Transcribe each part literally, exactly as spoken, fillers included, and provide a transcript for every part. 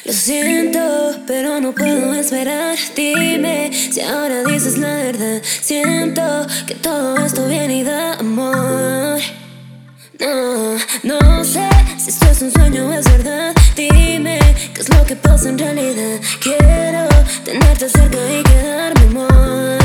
Lo siento, pero no puedo esperar. Dime si ahora dices la verdad. Siento que todo esto viene y da amor. No, no sé si esto es un sueño o es verdad. Dime qué es lo que pasa en realidad. Quiero tenerte cerca y quedarme, amor.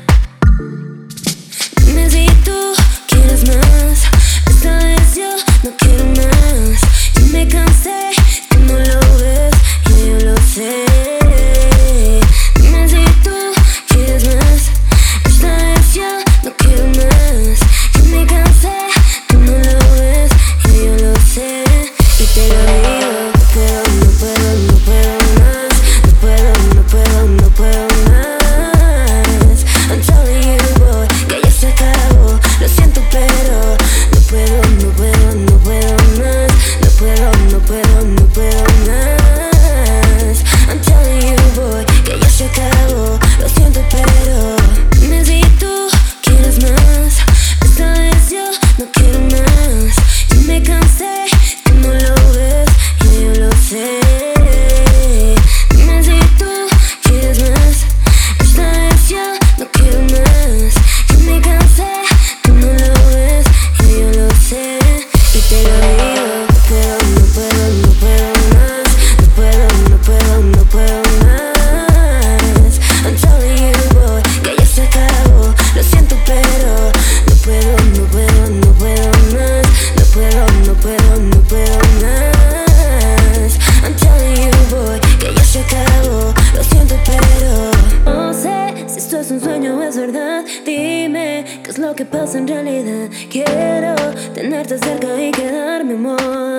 Dime si tú quieres más. Esta vez yo no quiero más. Yo me cansé, tú no lo ves y yo lo sé. Dime si tú quieres más. Esta vez yo no quiero más. Yo me cansé, tú no lo ves y yo lo sé. Y te lo digo, no puedo, no puedo, no puedo más. No puedo, no puedo, no puedo más. I'm telling you, boy, que ya se acabó. Lo siento, pero no puedo, no puedo, no puedo más. No puedo, no puedo, no puedo más. I'm telling you, boy, que ya se acabó. Lo siento, pero dime si tú quieres más. Esta vez yo no quiero más. Yo me cansé, tú no lo ves y yo lo sé. Dime si tú quieres más. Esta vez yo no quiero más. Yo me cansé, tú no lo ves y yo lo sé. Y te lo digo, pero no puedo, no puedo más. No puedo, no puedo, no puedo más. I'm telling you, boy, que ya se acabó. Lo siento, pero no puedo, no puedo, no puedo más. No puedo, no puedo, no puedo más. I'm telling you, boy, que ya se acabó. Lo siento, pero no sé si esto es un sueño o es verdad. Dime qué es lo que pasa en realidad. Quiero tenerte cerca y quedarme, amor.